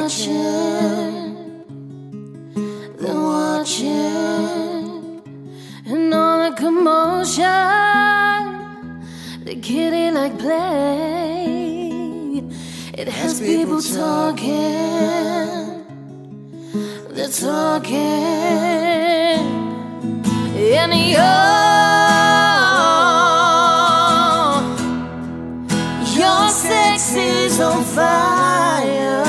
they're watching, and all the commotion, the kitty like play. It has people talking, they're talking, and your sex is on fire.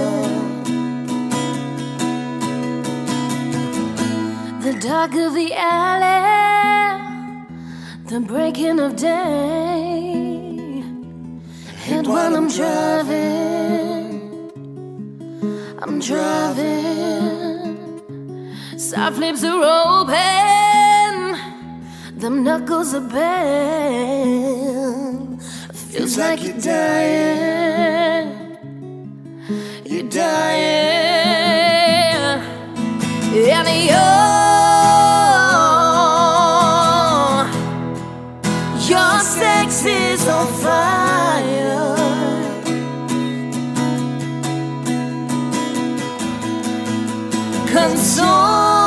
The dark of the alley, the breaking of day, and while I'm driving, soft lips are open, them knuckles are bent. Feels like you're dying, you're dying, and your sex is on fire. Consume